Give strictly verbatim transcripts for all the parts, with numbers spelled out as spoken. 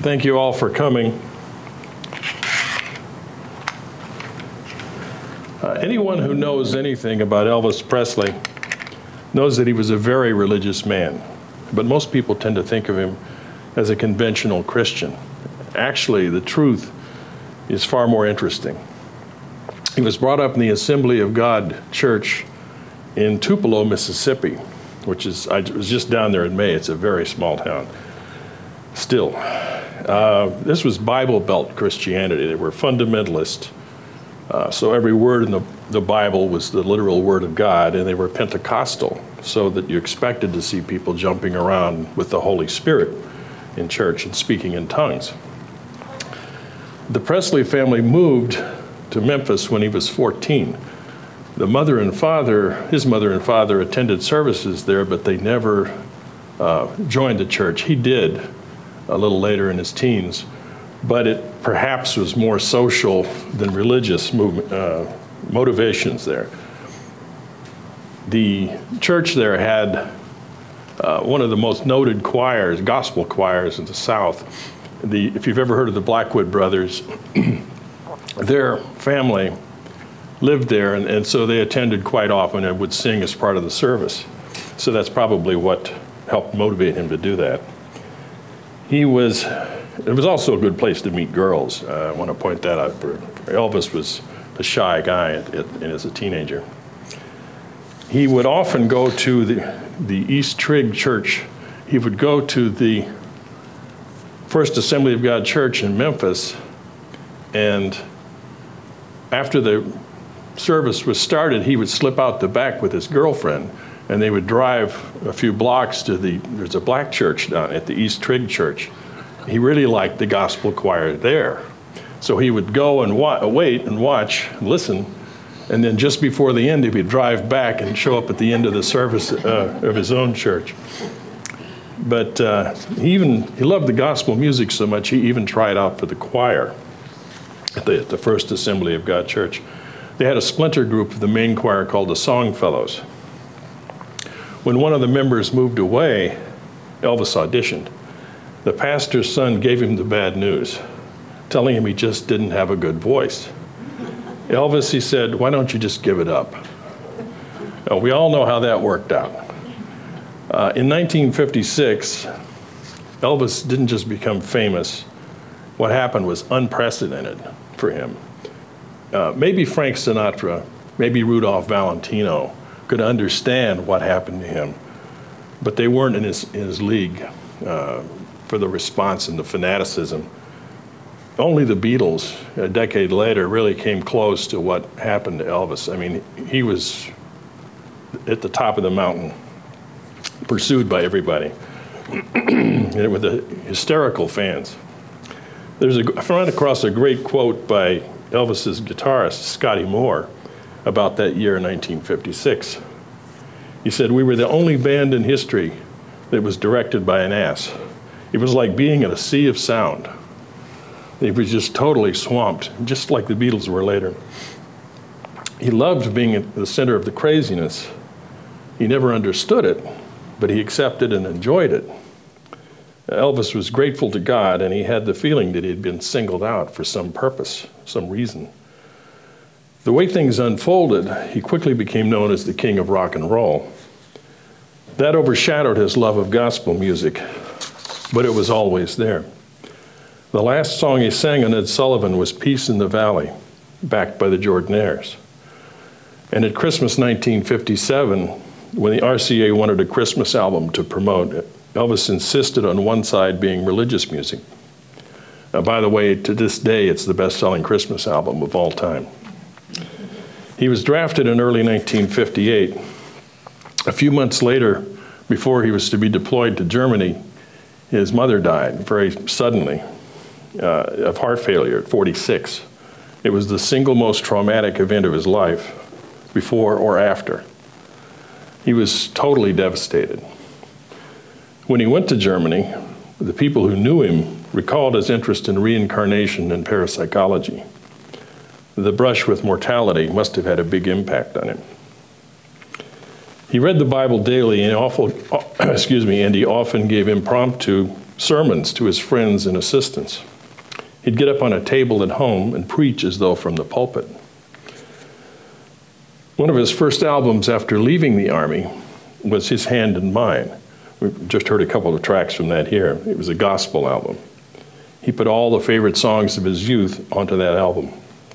Thank you all for coming. Uh, anyone who knows anything about Elvis Presley knows that he was a very religious man, but most people tend to think of him as a conventional Christian. Actually, the truth is far more interesting. He was brought up in the Assembly of God Church in Tupelo, Mississippi, which is, I was just down there in May. It's a very small town. Still, uh, this was Bible Belt Christianity. They were fundamentalist. Uh, so every word in the, the Bible was the literal word of God, and they were Pentecostal, so that you expected to see people jumping around with the Holy Spirit in church and speaking in tongues. The Presley family moved to Memphis when he was fourteen. The mother and father, his mother and father attended services there, but they never uh, joined the church. He did a little later in his teens, but it perhaps was more social than religious movement, uh, motivations there. The church there had uh, one of the most noted choirs, gospel choirs in the South. The, if you've ever heard of the Blackwood Brothers, their family lived there, and, and so they attended quite often and would sing as part of the service. So that's probably what helped motivate him to do that. He was, it was also a good place to meet girls. Uh, I want to point that out. For, for Elvis was a shy guy at, at, as a teenager. He would often go to the, the East Trigg Church. He would go to the First Assembly of God Church in Memphis, and after the service was started, he would slip out the back with his girlfriend, and they would drive a few blocks to the, there's a black church down at the East Trigg Church. He really liked the gospel choir there. So he would go and wa wait and watch, and listen, and then just before the end, he would drive back and show up at the end of the service uh, of his own church. But uh, he even, he loved the gospel music so much, he even tried out for the choir at the, at the First Assembly of God Church. They had a splinter group of the main choir called the Songfellows. When one of the members moved away, Elvis auditioned. The pastor's son gave him the bad news, telling him he just didn't have a good voice. Elvis, he said, why don't you just give it up? Now, we all know how that worked out. Uh, in nineteen fifty-six, Elvis didn't just become famous. What happened was unprecedented for him. Uh, maybe Frank Sinatra, maybe Rudolph Valentino could understand what happened to him, but they weren't in his, in his league uh, for the response and the fanaticism. Only the Beatles, a decade later, really came close to what happened to Elvis. I mean, he was at the top of the mountain, pursued by everybody, and with the hysterical fans. There's a, I ran across a great quote by Elvis's guitarist, Scotty Moore, about that year, nineteen fifty-six. He said, "We were the only band in history that was directed by an ass. It was like being in a sea of sound. It was just totally swamped, just like the Beatles were later." He loved being at the center of the craziness. He never understood it, but he accepted and enjoyed it. Elvis was grateful to God, and he had the feeling that he had been singled out for some purpose, some reason. The way things unfolded, he quickly became known as the king of rock and roll. That overshadowed his love of gospel music, but it was always there. The last song he sang on Ed Sullivan was Peace in the Valley, backed by the Jordanaires. And at Christmas nineteen fifty-seven, when the R C A wanted a Christmas album to promote, Elvis insisted on one side being religious music. Uh, by the way, to this day, it's the best-selling Christmas album of all time. He was drafted in early nineteen fifty-eight. A few months later, before he was to be deployed to Germany, his mother died very suddenly uh, of heart failure at forty-six. It was the single most traumatic event of his life, before or after. He was totally devastated. When he went to Germany, the people who knew him recalled his interest in reincarnation and parapsychology. The brush with mortality must have had a big impact on him. He read the Bible daily, and awful, excuse me, and he often gave impromptu sermons to his friends and assistants. He'd get up on a table at home and preach as though from the pulpit. One of his first albums after leaving the Army was His Hand in Mine. We've just heard a couple of tracks from that here. It was a gospel album. He put all the favorite songs of his youth onto that album.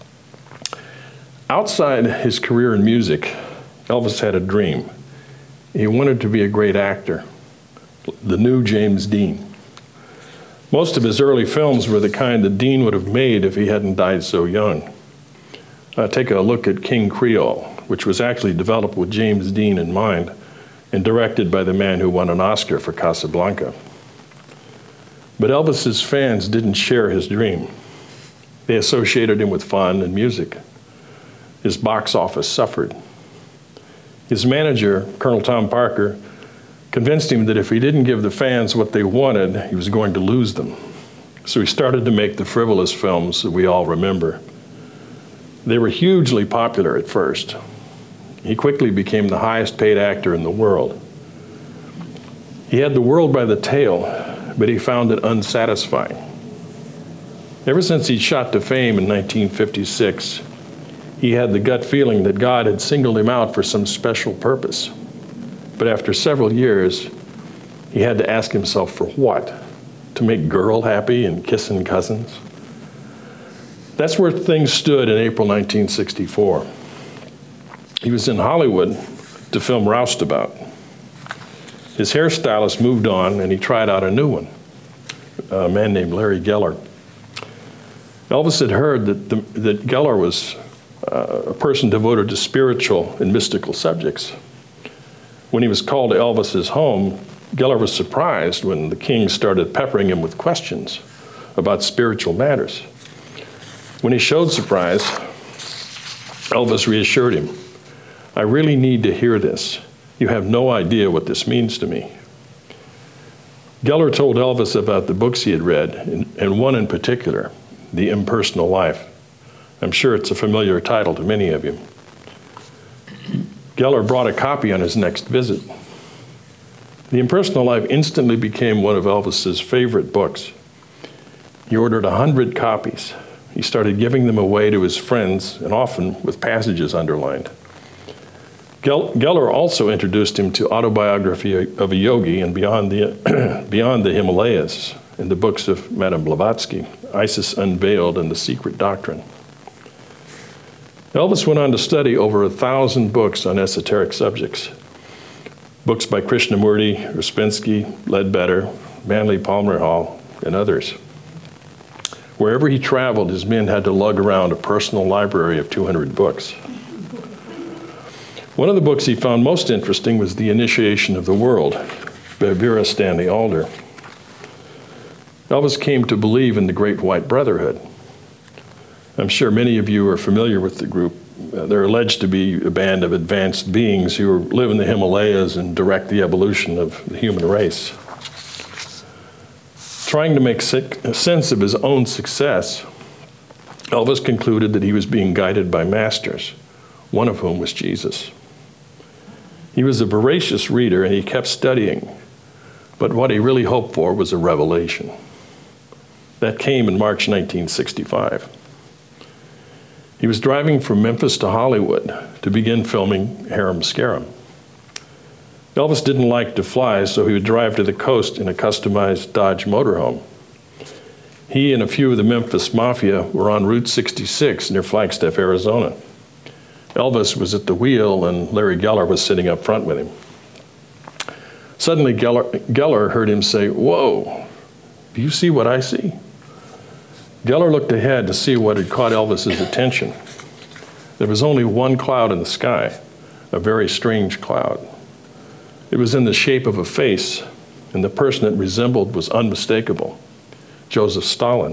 Outside his career in music, Elvis had a dream. He wanted to be a great actor, the new James Dean. Most of his early films were the kind that Dean would have made if he hadn't died so young. Uh, take a look at King Creole, which was actually developed with James Dean in mind and directed by the man who won an Oscar for Casablanca. But Elvis's fans didn't share his dream. They associated him with fun and music. His box office suffered. His manager, Colonel Tom Parker, convinced him that if he didn't give the fans what they wanted, he was going to lose them. So he started to make the frivolous films that we all remember. They were hugely popular at first. He quickly became the highest paid actor in the world. He had the world by the tail, but he found it unsatisfying. Ever since he shot to fame in nineteen fifty-six, he had the gut feeling that God had singled him out for some special purpose. But after several years, he had to ask himself for what? To make girl happy and kissing cousins? That's where things stood in April nineteen sixty-four. He was in Hollywood to film Roustabout. His hairstylist moved on and he tried out a new one, a man named Larry Geller. Elvis had heard that, the, that Geller was uh, a person devoted to spiritual and mystical subjects. When he was called to Elvis's home, Geller was surprised when the king started peppering him with questions about spiritual matters. When he showed surprise, Elvis reassured him, "I really need to hear this. You have no idea what this means to me." Geller told Elvis about the books he had read, and one in particular, The Impersonal Life. I'm sure it's a familiar title to many of you. Geller brought a copy on his next visit. The Impersonal Life instantly became one of Elvis's favorite books. He ordered a hundred copies. He started giving them away to his friends, and often with passages underlined. Geller also introduced him to Autobiography of a Yogi and Beyond the, Beyond the Himalayas, and the books of Madame Blavatsky, Isis Unveiled and The Secret Doctrine. Elvis went on to study over a thousand books on esoteric subjects. Books by Krishnamurti, Uspensky, Ledbetter, Manly Palmer Hall, and others. Wherever he traveled, his men had to lug around a personal library of two hundred books. One of the books he found most interesting was The Initiation of the World by Vera Stanley Alder. Elvis came to believe in the Great White Brotherhood. I'm sure many of you are familiar with the group. Uh, they're alleged to be a band of advanced beings who live in the Himalayas and direct the evolution of the human race. Trying to make sense of his own success, Elvis concluded that he was being guided by masters, one of whom was Jesus. He was a voracious reader and he kept studying, but what he really hoped for was a revelation. That came in March nineteen sixty-five. He was driving from Memphis to Hollywood to begin filming Harem Scarum. Elvis didn't like to fly, so he would drive to the coast in a customized Dodge motorhome. He and a few of the Memphis Mafia were on Route sixty-six near Flagstaff, Arizona. Elvis was at the wheel and Larry Geller was sitting up front with him. Suddenly, Geller, Geller heard him say, "Whoa, do you see what I see?" Geller looked ahead to see what had caught Elvis's attention. There was only one cloud in the sky, a very strange cloud. It was in the shape of a face, and the person it resembled was unmistakable, Joseph Stalin.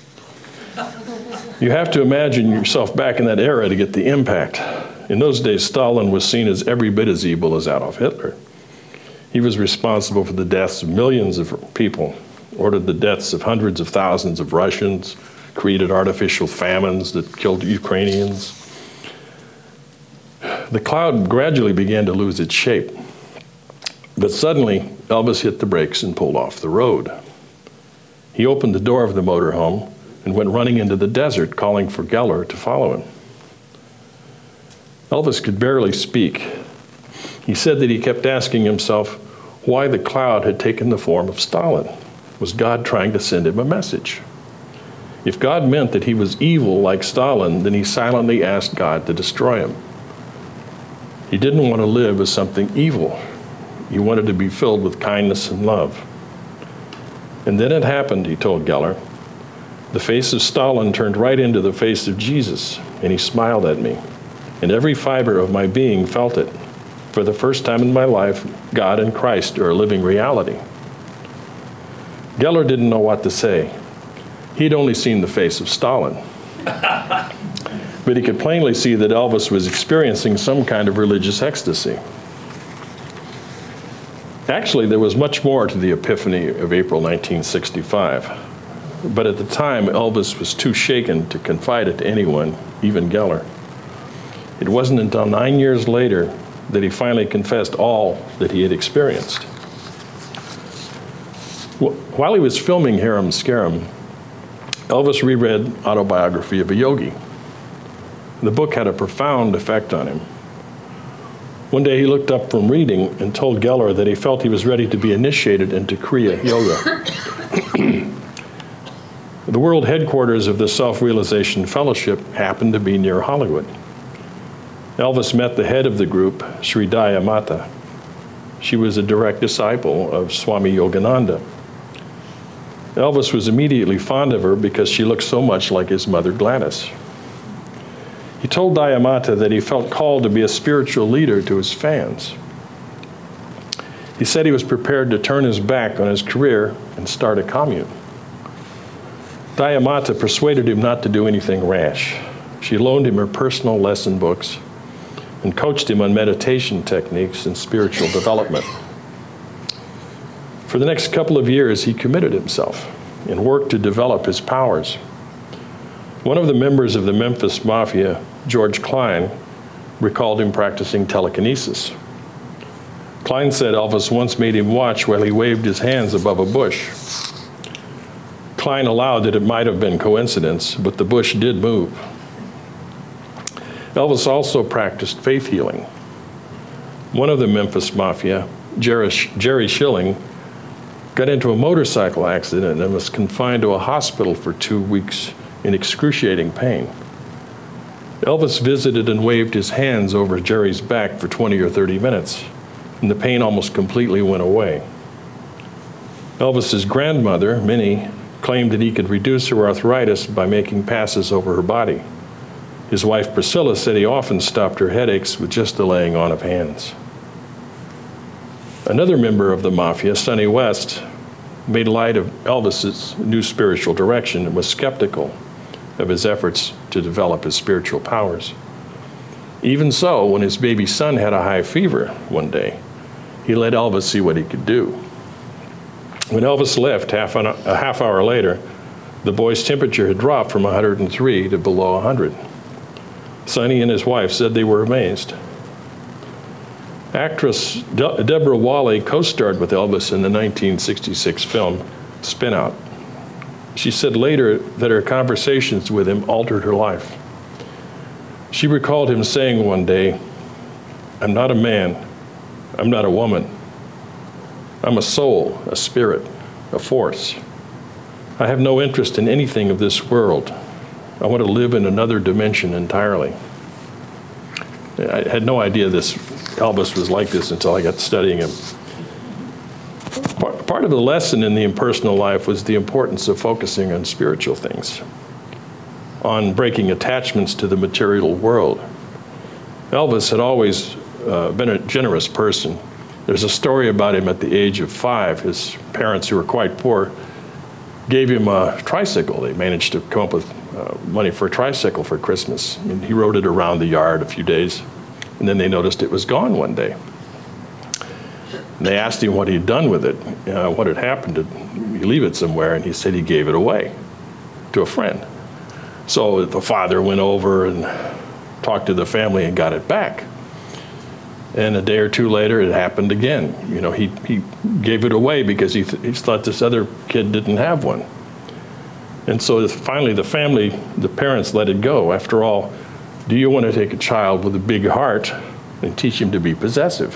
You have to imagine yourself back in that era to get the impact. In those days, Stalin was seen as every bit as evil as Adolf Hitler. He was responsible for the deaths of millions of people, ordered the deaths of hundreds of thousands of Russians, created artificial famines that killed Ukrainians. The cloud gradually began to lose its shape. But suddenly, Elvis hit the brakes and pulled off the road. He opened the door of the motorhome and went running into the desert, calling for Geller to follow him. Elvis could barely speak. He said that he kept asking himself why the cloud had taken the form of Stalin. Was God trying to send him a message? If God meant that he was evil like Stalin, then he silently asked God to destroy him. He didn't want to live as something evil. He wanted to be filled with kindness and love. And then it happened, he told Geller. The face of Stalin turned right into the face of Jesus, and he smiled at me. And every fiber of my being felt it. For the first time in my life, God and Christ are a living reality. Geller didn't know what to say. He'd only seen the face of Stalin. But he could plainly see that Elvis was experiencing some kind of religious ecstasy. Actually, there was much more to the epiphany of April nineteen sixty-five. But at the time, Elvis was too shaken to confide it to anyone, even Geller. It wasn't until nine years later that he finally confessed all that he had experienced. While he was filming Harum Scarum, Elvis reread Autobiography of a Yogi. The book had a profound effect on him. One day he looked up from reading and told Geller that he felt he was ready to be initiated into Kriya Yoga. The world headquarters of the Self-Realization Fellowship happened to be near Hollywood. Elvis met the head of the group, Sri Daya Mata. She was a direct disciple of Swami Yogananda. Elvis was immediately fond of her because she looked so much like his mother Gladys. He told Daya Mata that he felt called to be a spiritual leader to his fans. He said he was prepared to turn his back on his career and start a commune. Daya Mata persuaded him not to do anything rash. She loaned him her personal lesson books and coached him on meditation techniques and spiritual development. For the next couple of years, he committed himself and worked to develop his powers. One of the members of the Memphis Mafia, George Klein, recalled him practicing telekinesis. Klein said Elvis once made him watch while he waved his hands above a bush. Klein allowed that it might have been coincidence, but the bush did move. Elvis also practiced faith healing. One of the Memphis Mafia, Jerry, Jerry Schilling, got into a motorcycle accident and was confined to a hospital for two weeks in excruciating pain. Elvis visited and waved his hands over Jerry's back for twenty or thirty minutes, and the pain almost completely went away. Elvis's grandmother, Minnie, claimed that he could reduce her arthritis by making passes over her body. His wife Priscilla said he often stopped her headaches with just the laying on of hands. Another member of the Mafia, Sonny West, made light of Elvis's new spiritual direction and was skeptical of his efforts to develop his spiritual powers. Even so, when his baby son had a high fever one day, he let Elvis see what he could do. When Elvis left half an, a half hour later, the boy's temperature had dropped from one hundred three to below one hundred. Sonny and his wife said they were amazed. Actress De- Deborah Wally co-starred with Elvis in the nineteen sixty-six film Spin Out. She said later that her conversations with him altered her life. She recalled him saying one day, "I'm not a man, I'm not a woman. I'm a soul, a spirit, a force. I have no interest in anything of this world. I want to live in another dimension entirely." I had no idea this Elvis was like this until I got studying him. Part, part of the lesson in the impersonal life was the importance of focusing on spiritual things, on breaking attachments to the material world. Elvis had always uh, been a generous person. There's a story about him at the age of five. His parents, who were quite poor, gave him a tricycle. They managed to come up with uh, money for a tricycle for Christmas. And he rode it around the yard a few days, and then they noticed it was gone one day. And they asked him what he'd done with it, uh, what had happened. Did he leave it somewhere? And he said he gave it away to a friend. So the father went over and talked to the family and got it back. And a day or two later, it happened again. You know, he, he gave it away because he, th- he thought this other kid didn't have one. And so finally the family, the parents let it go. After all, do you want to take a child with a big heart and teach him to be possessive?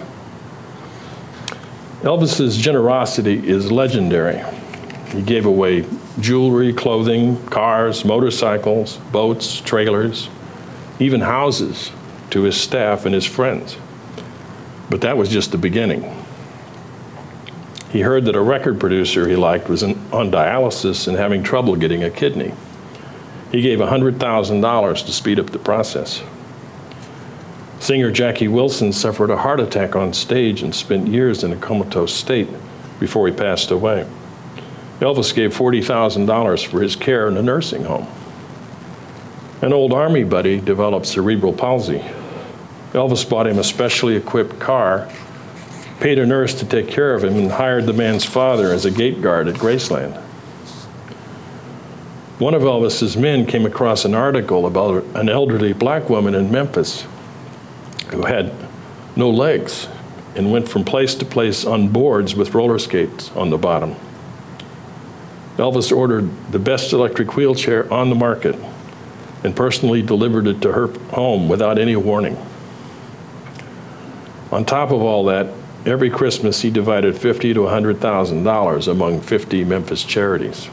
Elvis's generosity is legendary. He gave away jewelry, clothing, cars, motorcycles, boats, trailers, even houses to his staff and his friends. But that was just the beginning. He heard that a record producer he liked was in, on dialysis and having trouble getting a kidney. He gave one hundred thousand dollars to speed up the process. Singer Jackie Wilson suffered a heart attack on stage and spent years in a comatose state before he passed away. Elvis gave forty thousand dollars for his care in a nursing home. An old Army buddy developed cerebral palsy. Elvis bought him a specially equipped car, paid a nurse to take care of him, and hired the man's father as a gate guard at Graceland. One of Elvis's men came across an article about an elderly black woman in Memphis who had no legs and went from place to place on boards with roller skates on the bottom. Elvis ordered the best electric wheelchair on the market and personally delivered it to her home without any warning. On top of all that, every Christmas he divided fifty to one hundred thousand dollars among fifty Memphis charities.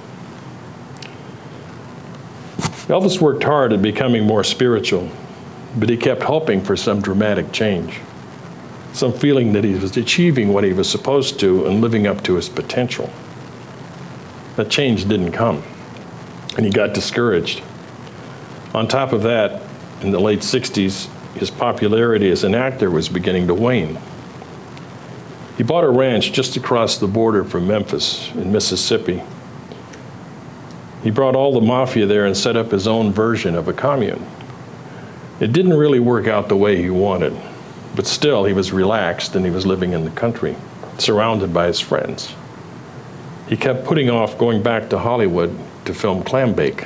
Elvis worked hard at becoming more spiritual, but he kept hoping for some dramatic change, some feeling that he was achieving what he was supposed to and living up to his potential. That change didn't come, and he got discouraged. On top of that, in the late sixties, his popularity as an actor was beginning to wane. He bought a ranch just across the border from Memphis in Mississippi. He brought all the mafia there and set up his own version of a commune. It didn't really work out the way he wanted, but still he was relaxed and he was living in the country, surrounded by his friends. He kept putting off going back to Hollywood to film Clambake.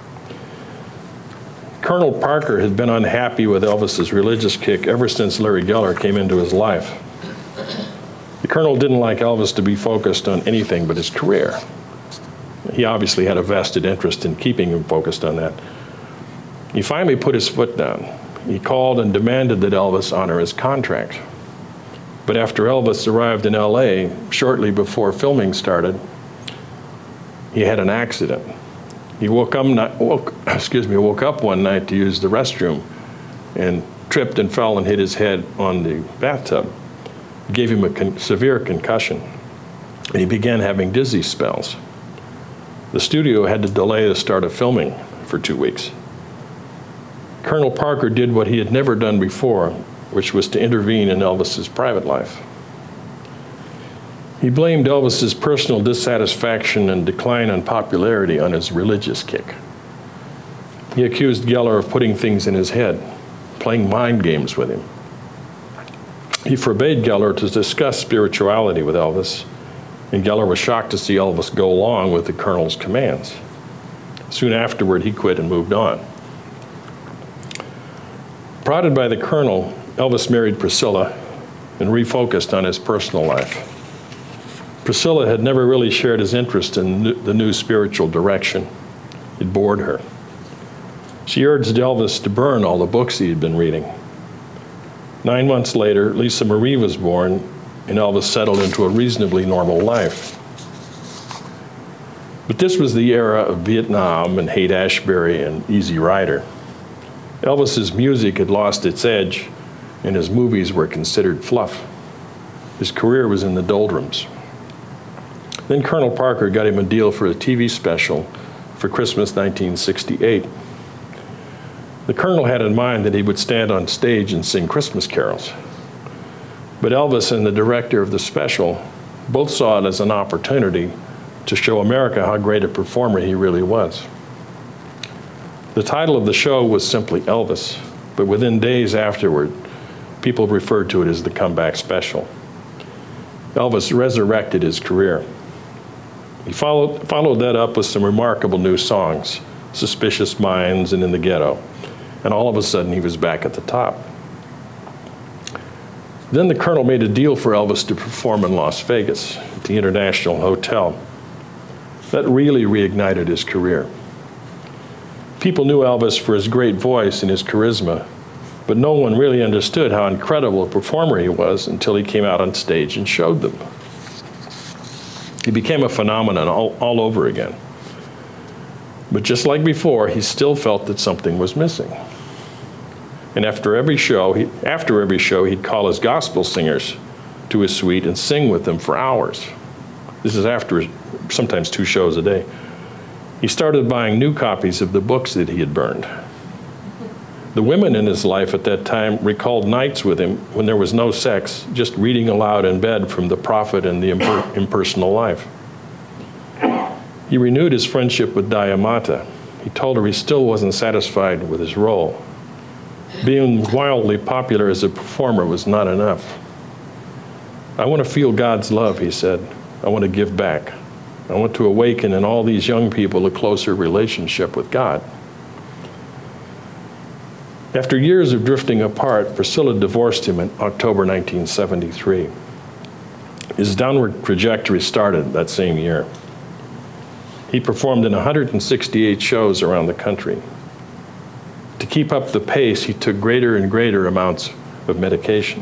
Colonel Parker had been unhappy with Elvis's religious kick ever since Larry Geller came into his life. The Colonel didn't like Elvis to be focused on anything but his career. He obviously had a vested interest in keeping him focused on that. He finally put his foot down. He called and demanded that Elvis honor his contract. But after Elvis arrived in L A shortly before filming started, he had an accident. He woke up, woke, excuse me, woke up one night to use the restroom and tripped and fell and hit his head on the bathtub. It gave him a con- severe concussion, and he began having dizzy spells. The studio had to delay the start of filming for two weeks. Colonel Parker did what he had never done before, which was to intervene in Elvis's private life. He blamed Elvis's personal dissatisfaction and decline in popularity on his religious kick. He accused Geller of putting things in his head, playing mind games with him. He forbade Geller to discuss spirituality with Elvis, and Geller was shocked to see Elvis go along with the Colonel's commands. Soon afterward, he quit and moved on. Prodded by the Colonel, Elvis married Priscilla and refocused on his personal life. Priscilla had never really shared his interest in the new spiritual direction. It bored her. She urged Elvis to burn all the books he had been reading. Nine months later, Lisa Marie was born, and Elvis settled into a reasonably normal life. But this was the era of Vietnam and Haight-Ashbury and Easy Rider. Elvis's music had lost its edge, and his movies were considered fluff. His career was in the doldrums. Then Colonel Parker got him a deal for a T V special for Christmas nineteen sixty-eight. The Colonel had in mind that he would stand on stage and sing Christmas carols. But Elvis and the director of the special both saw it as an opportunity to show America how great a performer he really was. The title of the show was simply Elvis, but within days afterward, people referred to it as the Comeback Special. Elvis resurrected his career. He followed, followed that up with some remarkable new songs, Suspicious Minds and In the Ghetto, and all of a sudden he was back at the top. Then the Colonel made a deal for Elvis to perform in Las Vegas at the International Hotel. That really reignited his career. People knew Elvis for his great voice and his charisma, but no one really understood how incredible a performer he was until he came out on stage and showed them. He became a phenomenon all, all over again. But just like before, he still felt that something was missing. And after every show, he, after every show, he'd call his gospel singers to his suite and sing with them for hours. This is after sometimes two shows a day. He started buying new copies of the books that he had burned. The women in his life at that time recalled nights with him when there was no sex, just reading aloud in bed from The Prophet and the Imper- Impersonal Life. He renewed his friendship with Diamata. He told her he still wasn't satisfied with his role. Being wildly popular as a performer was not enough. I want to feel God's love, he said. I want to give back. I want to awaken in all these young people a closer relationship with God. After years of drifting apart, Priscilla divorced him in October nineteen seventy-three. His downward trajectory started that same year. He performed in one hundred sixty-eight shows around the country. To keep up the pace, he took greater and greater amounts of medication.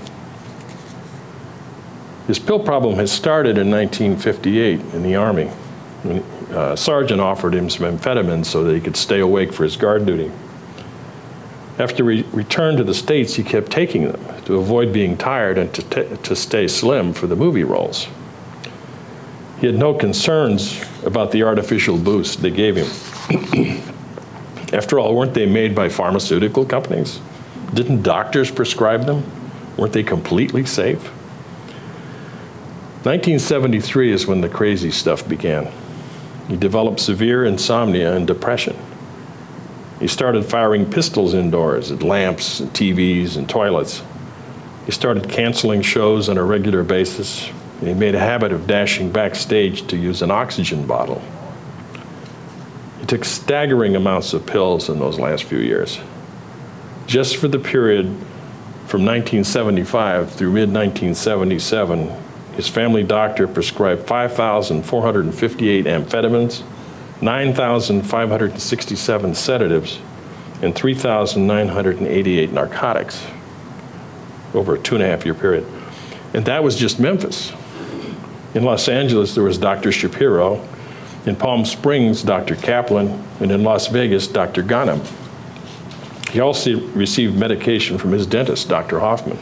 His pill problem had started in nineteen fifty-eight in the Army. A sergeant offered him some amphetamines so that he could stay awake for his guard duty. After he returned to the States, he kept taking them to avoid being tired and to, t- to stay slim for the movie roles. He had no concerns about the artificial boost they gave him. After all, weren't they made by pharmaceutical companies? Didn't doctors prescribe them? Weren't they completely safe? nineteen seventy-three is when the crazy stuff began. He developed severe insomnia and depression. He started firing pistols indoors at lamps and T Vs and toilets. He started canceling shows on a regular basis, and he made a habit of dashing backstage to use an oxygen bottle. He took staggering amounts of pills in those last few years. Just for the period from nineteen seventy-five through mid nineteen seventy-seven, his family doctor prescribed five thousand four hundred fifty-eight amphetamines, nine thousand five hundred sixty-seven sedatives, and three thousand nine hundred eighty-eight narcotics over a two and a half year period. And that was just Memphis. In Los Angeles, there was Doctor Shapiro. In Palm Springs, Doctor Kaplan. And in Las Vegas, Doctor Ghanem. He also received medication from his dentist, Doctor Hoffman.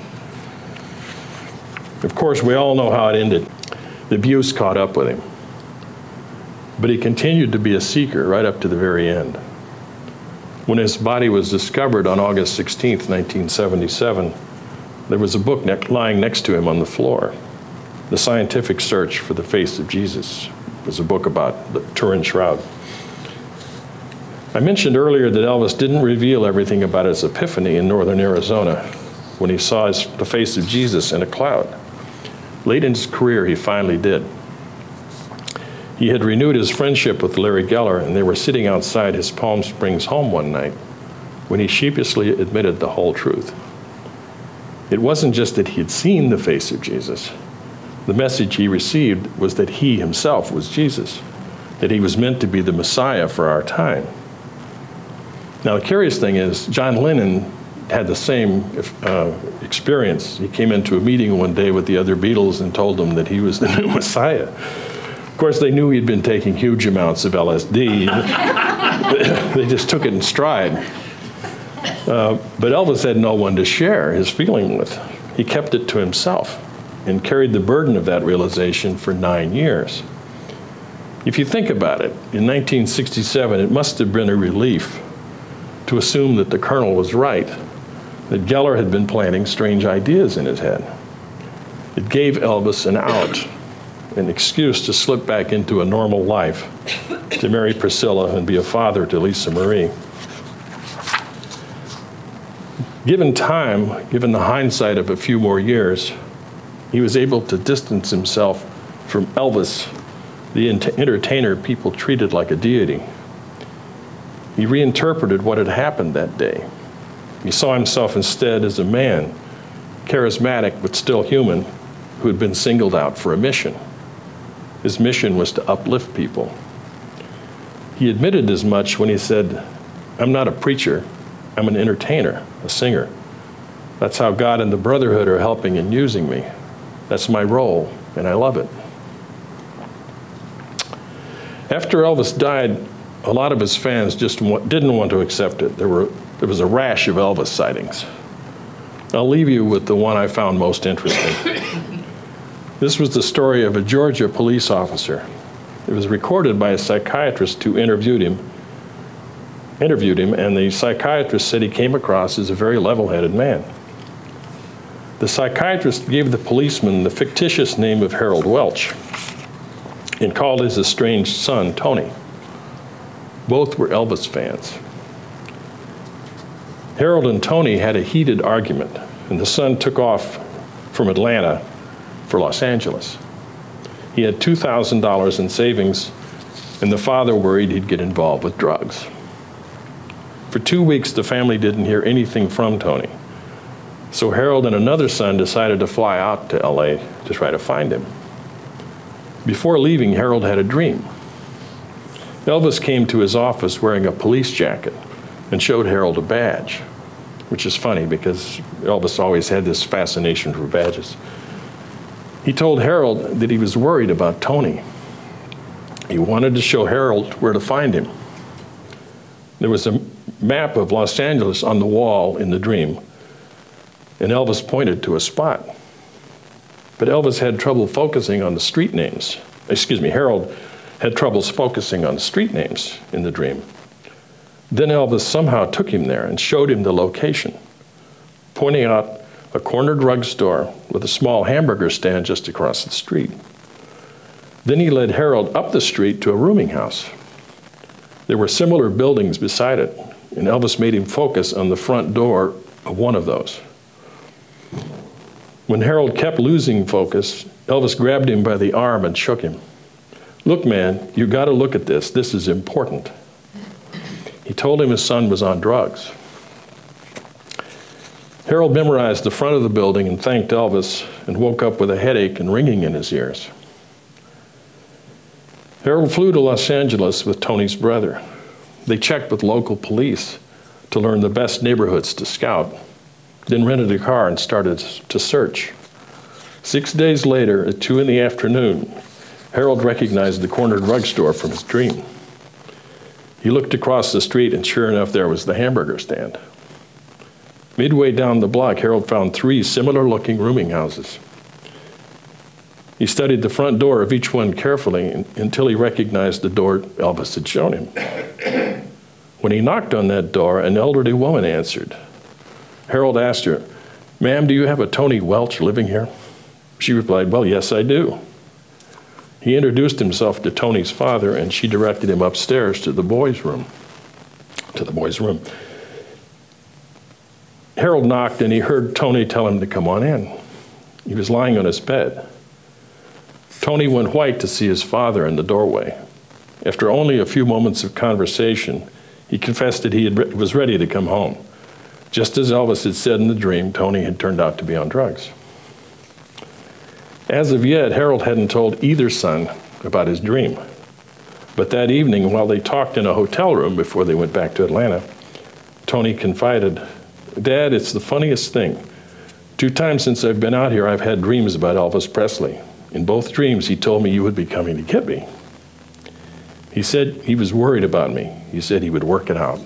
Of course, we all know how it ended. The abuse caught up with him. But he continued to be a seeker right up to the very end. When his body was discovered on August sixteenth, nineteen seventy-seven, there was a book ne- lying next to him on the floor. The Scientific Search for the Face of Jesus. It was a book about the Turin Shroud. I mentioned earlier that Elvis didn't reveal everything about his epiphany in northern Arizona when he saw his, the face of Jesus in a cloud. Late in his career, he finally did. He had renewed his friendship with Larry Geller, and they were sitting outside his Palm Springs home one night when he sheepishly admitted the whole truth. It wasn't just that he had seen the face of Jesus. The message he received was that he himself was Jesus, that he was meant to be the Messiah for our time. Now, the curious thing is, John Lennon had the same uh, experience. He came into a meeting one day with the other Beatles and told them that he was the new Messiah. Of course, they knew he'd been taking huge amounts of L S D. They just took it in stride. Uh, but Elvis had no one to share his feeling with. He kept it to himself and carried the burden of that realization for nine years. If you think about it, in nineteen sixty-seven, it must have been a relief to assume that the Colonel was right, that Geller had been planting strange ideas in his head. It gave Elvis an out, an excuse to slip back into a normal life, to marry Priscilla and be a father to Lisa Marie. Given time, given the hindsight of a few more years, he was able to distance himself from Elvis, the entertainer people treated like a deity. He reinterpreted what had happened that day. He saw himself instead as a man, charismatic but still human, who had been singled out for a mission. His mission was to uplift people. He admitted as much when he said, I'm not a preacher. I'm an entertainer, a singer. That's how God and the Brotherhood are helping and using me. That's my role, and I love it. After Elvis died, a lot of his fans just didn't want to accept it. There were, there was a rash of Elvis sightings. I'll leave you with the one I found most interesting. This was the story of a Georgia police officer. It was recorded by a psychiatrist who interviewed him, interviewed him, and the psychiatrist said he came across as a very level-headed man. The psychiatrist gave the policeman the fictitious name of Harold Welch and called his estranged son Tony. Both were Elvis fans. Harold and Tony had a heated argument, and the son took off from Atlanta for Los Angeles. He had two thousand dollars in savings, and the father worried he'd get involved with drugs. For two weeks, the family didn't hear anything from Tony. So Harold and another son decided to fly out to L A to try to find him. Before leaving, Harold had a dream. Elvis came to his office wearing a police jacket and showed Harold a badge, which is funny because Elvis always had this fascination for badges. He told Harold that he was worried about Tony. He wanted to show Harold where to find him. There was a map of Los Angeles on the wall in the dream, and Elvis pointed to a spot. But Elvis had trouble focusing on the street names. Excuse me, Harold had troubles focusing on the street names in the dream. Then Elvis somehow took him there and showed him the location, pointing out a corner drugstore with a small hamburger stand just across the street. Then he led Harold up the street to a rooming house. There were similar buildings beside it, and Elvis made him focus on the front door of one of those. When Harold kept losing focus, Elvis grabbed him by the arm and shook him. "Look, man, you got to look at this. This is important." He told him his son was on drugs. Harold memorized the front of the building and thanked Elvis and woke up with a headache and ringing in his ears. Harold flew to Los Angeles with Tony's brother. They checked with local police to learn the best neighborhoods to scout, then rented a car and started to search. Six days later, at two in the afternoon, Harold recognized the corner drugstore from his dream. He looked across the street, and sure enough, there was the hamburger stand. Midway down the block, Harold found three similar-looking rooming houses. He studied the front door of each one carefully until he recognized the door Elvis had shown him. When he knocked on that door, an elderly woman answered. Harold asked her, "Ma'am, do you have a Tony Welch living here?" She replied, "Well, yes, I do." He introduced himself to Tony's father, and she directed him upstairs to the boys' room. To the boys' room. Harold knocked, and he heard Tony tell him to come on in. He was lying on his bed. Tony went white to see his father in the doorway. After only a few moments of conversation, he confessed that he had re- was ready to come home. Just as Elvis had said in the dream, Tony had turned out to be on drugs. As of yet, Harold hadn't told either son about his dream. But that evening, while they talked in a hotel room before they went back to Atlanta, Tony confided, "Dad, it's the funniest thing. Two times since I've been out here, I've had dreams about Elvis Presley. In both dreams, he told me you would be coming to get me. He said he was worried about me. He said he would work it out."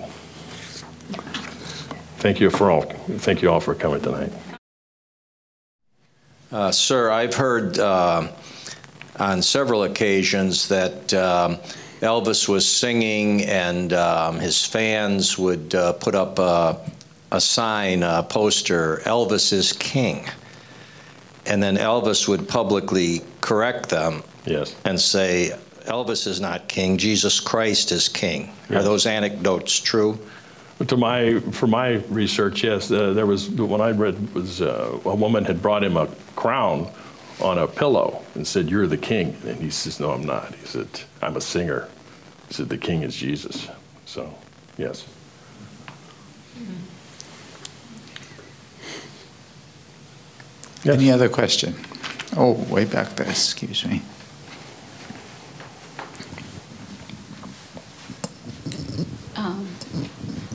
Thank you for all. Thank you all for coming tonight. Uh, sir, I've heard uh, on several occasions that um, Elvis was singing and um, his fans would uh, put up a, a sign, a poster, "Elvis is King." And then Elvis would publicly correct them. Yes. And say, "Elvis is not king, Jesus Christ is king." Yes. Are those anecdotes true? To my, for my research, yes, uh, there was, the one I read was uh, a woman had brought him a crown on a pillow and said, "You're the king." And he says, "No, I'm not." He said, "I'm a singer." He said, "The king is Jesus." So, yes. Yes. Any other question? Oh, way back there, excuse me. Um,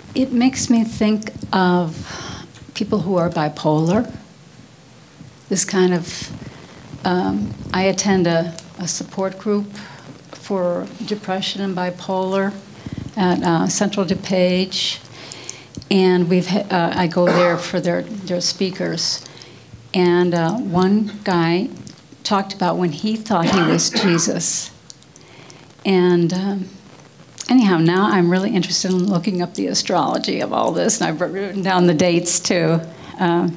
It makes me think of people who are bipolar. This kind of, um, I attend a, a support group for depression and bipolar at uh, Central DuPage, and we've ha- uh, I go there for their, their speakers. And uh, one guy talked about when he thought he was Jesus. And um, anyhow, now I'm really interested in looking up the astrology of all this, and I've written down the dates too. Uh,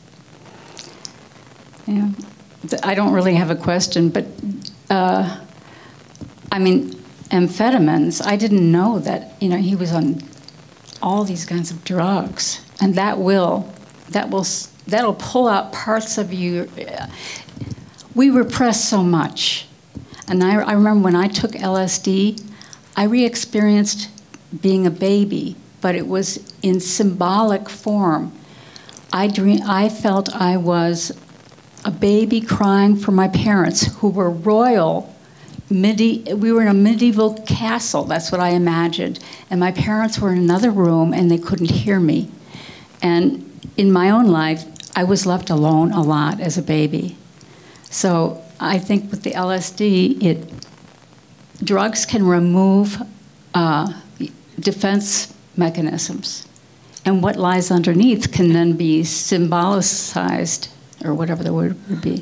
yeah, I don't really have a question, but uh, I mean, amphetamines, I didn't know that, you know, he was on all these kinds of drugs, and that will, that will, that'll pull out parts of you. We repress so much. And I, I remember when I took L S D, I re-experienced being a baby, but it was in symbolic form. I dream, I felt I was a baby crying for my parents, who were royal. Midi- we were in a medieval castle, that's what I imagined. And my parents were in another room and they couldn't hear me. And in my own life, I was left alone a lot as a baby. So I think with the L S D, it, drugs can remove uh, defense mechanisms. And what lies underneath can then be symbolicized, or whatever the word would be.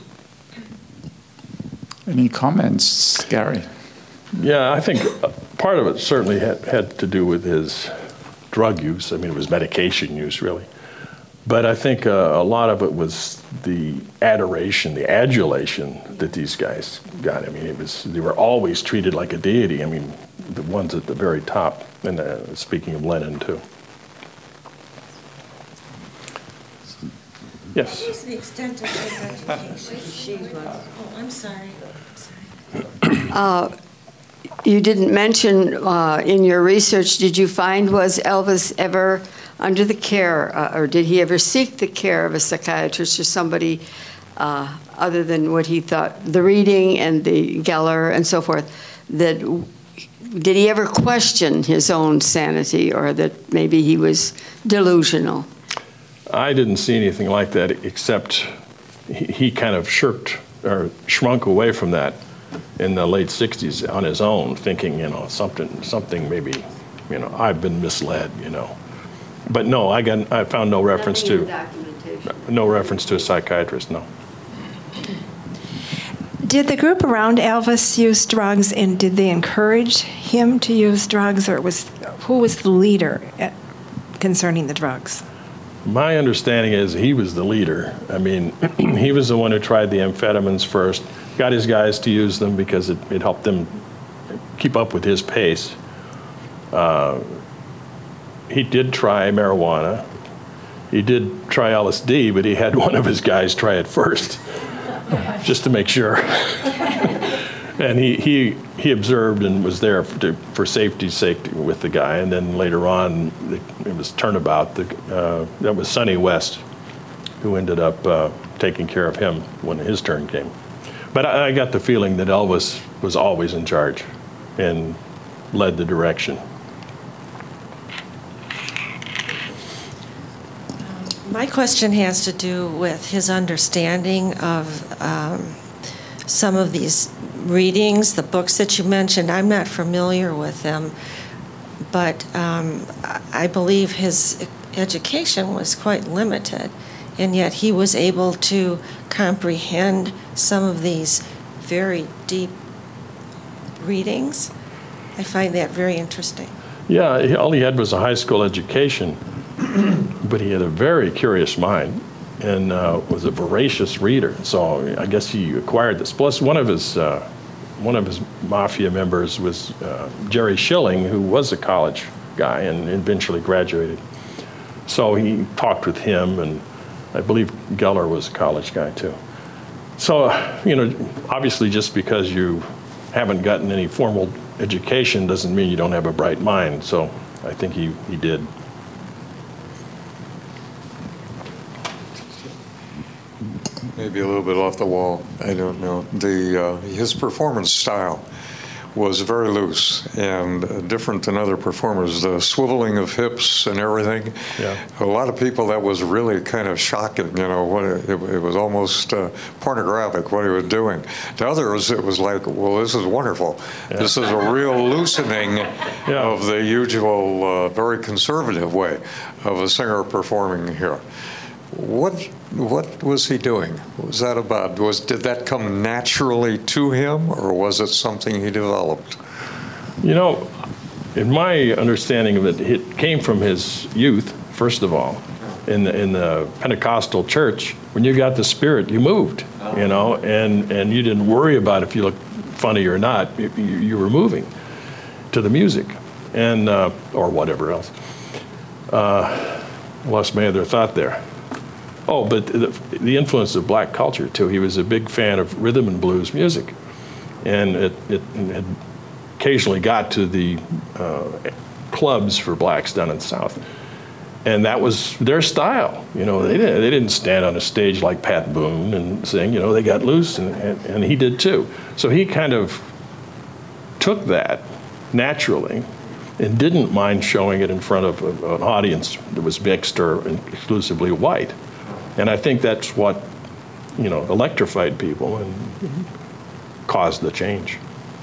Any comments, Gary? Yeah, I think part of it certainly had, had to do with his drug use. I mean, it was medication use, really. But I think uh, a lot of it was the adoration, the adulation that these guys got. I mean, it was, they were always treated like a deity. I mean, the ones at the very top, and uh, speaking of Lenin, too. Yes? What was the extent of his education? Oh, I'm sorry. Uh, you didn't mention uh, in your research, did you find, was Elvis ever under the care, uh, or did he ever seek the care of a psychiatrist or somebody uh, other than what he thought, the reading and the Geller and so forth, that did he ever question his own sanity, or that maybe he was delusional? I didn't see anything like that, except he, he kind of shirked or shrunk away from that in the late sixties on his own, thinking, you know, something, something maybe, you know, I've been misled, you know. But no, I got, I found no reference to, no reference to a psychiatrist, no. Did the group around Elvis use drugs, and did they encourage him to use drugs, or was who was the leader at, concerning the drugs? My understanding is he was the leader. I mean, he was the one who tried the amphetamines first, got his guys to use them because it, it helped them keep up with his pace. Uh, he did try marijuana. He did try L S D, but he had one of his guys try it first, just to make sure. And he, he, he observed and was there for, to, for safety's sake with the guy. And then later on, it was turnabout. The, uh, that was Sonny West, who ended up uh, taking care of him when his turn came. But I, I got the feeling that Elvis was always in charge and led the direction. My question has to do with his understanding of um, some of these readings, the books that you mentioned. I'm not familiar with them, but um, I believe his education was quite limited, and yet he was able to comprehend some of these very deep readings. I find that very interesting. Yeah, he, all he had was a high school education, but he had a very curious mind and uh, was a voracious reader. So I guess he acquired this. Plus, one of his uh, one of his mafia members was uh, Jerry Schilling, who was a college guy and eventually graduated. So he talked with him, and I believe Geller was a college guy too. So, you know, obviously just because you haven't gotten any formal education doesn't mean you don't have a bright mind. So I think he, he did. Maybe a little bit off the wall, I don't know. The, uh, his performance style, was very loose and uh, different than other performers. The swiveling of hips and everything. Yeah. A lot of people, that was really kind of shocking. You know, what it, it was almost uh, pornographic what he was doing. To others, it was like, well, this is wonderful. Yeah. This is a real loosening Yeah. of the usual, uh, very conservative way of a singer performing here. What what was he doing? What was that about? Was did that come naturally to him, or was it something he developed? You know, in my understanding of it, it came from his youth, first of all. In the, in the Pentecostal church, when you got the Spirit, you moved, you know, and, and you didn't worry about if you looked funny or not. You, you were moving to the music, and uh, or whatever else. Uh, lost my other thought there. Oh, but the, the influence of black culture, too. He was a big fan of rhythm and blues music. And it, it had occasionally got to the uh, clubs for blacks down in the South. And that was their style. You know, they didn't, they didn't stand on a stage like Pat Boone and sing. You know, they got loose, and, and, and he did, too. So he kind of took that naturally and didn't mind showing it in front of a, an audience that was mixed or exclusively white. And I think that's what, you know, electrified people and caused the change.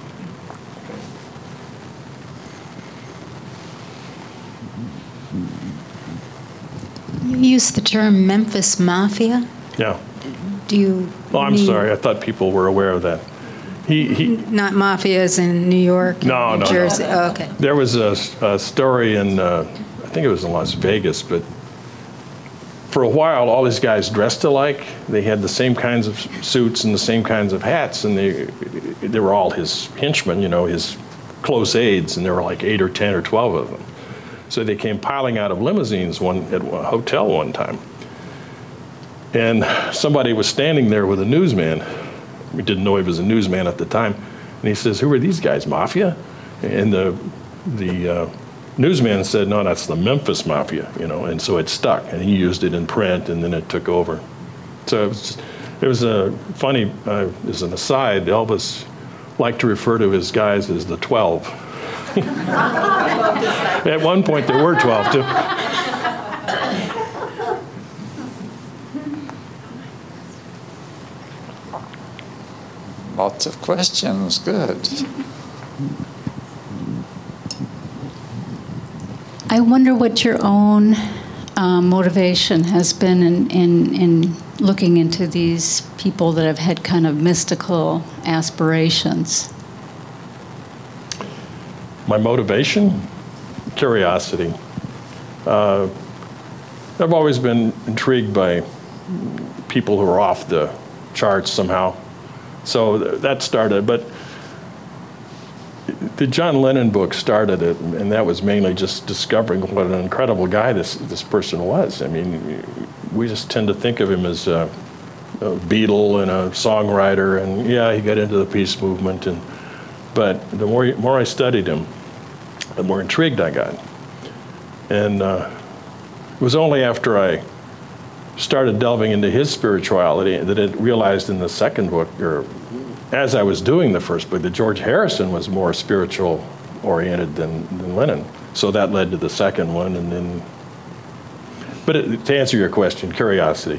You use the term Memphis Mafia. Yeah. Do you? Oh, I'm mean sorry. I thought people were aware of that. He, he Not mafias in New York, No, New no, Jersey. no. Oh, okay. There was a, a story in, uh, I think it was in Las Vegas, but for a while, all these guys dressed alike. They had the same kinds of suits and the same kinds of hats, and they they were all his henchmen, you know, his close aides, and there were like eight or ten or twelve of them. So they came piling out of limousines one at a hotel one time, and somebody was standing there with a newsman. We didn't know he was a newsman at the time, and he says, "Who are these guys, Mafia?" And the the uh, newsman said, "No, that's the Memphis Mafia," you know, and so it stuck, and he used it in print, and then it took over. So it was, just, it was a funny, uh, as an aside, Elvis liked to refer to his guys as the twelve. At one point, there were twelve, too. Lots of questions, good. I wonder what your own uh, motivation has been in, in, in looking into these people that have had kind of mystical aspirations. My motivation? Curiosity. Uh, I've always been intrigued by people who are off the charts somehow. So th- that started, but the John Lennon book started it, and that was mainly just discovering what an incredible guy this this person was. I mean, we just tend to think of him as a, a Beatle and a songwriter, and yeah, he got into the peace movement, and but the more more I studied him, the more intrigued I got. And uh, it was only after I started delving into his spirituality that I realized in the second book, or as I was doing the first book, that George Harrison was more spiritual oriented than, than Lennon. So that led to the second one, and then, but it, to answer your question, curiosity.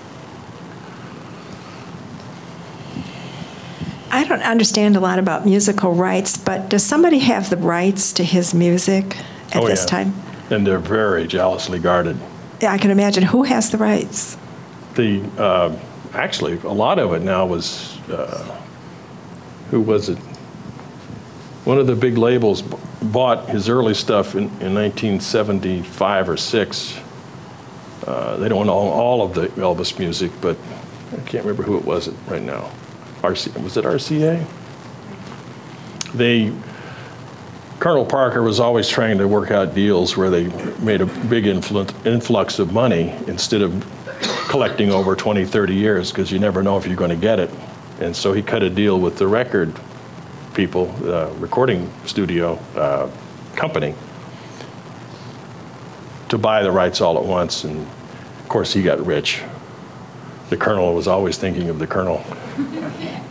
I don't understand a lot about musical rights, but does somebody have the rights to his music at Oh, this yeah. time? And they're very jealously guarded. Yeah, I can imagine. Who has the rights? The, uh, actually, a lot of it now was, uh, who was it? One of the big labels b- bought his early stuff in, in nineteen seventy-five or six. Uh, they don't own all of the Elvis music, but I can't remember who it was right now. R C, was it R C A? They, Colonel Parker was always trying to work out deals where they made a big influ- influx of money instead of collecting over twenty, thirty years, because you never know if you're going to get it. And so he cut a deal with the record people, uh, recording studio uh, company, to buy the rights all at once. And of course, he got rich. The Colonel was always thinking of the Colonel.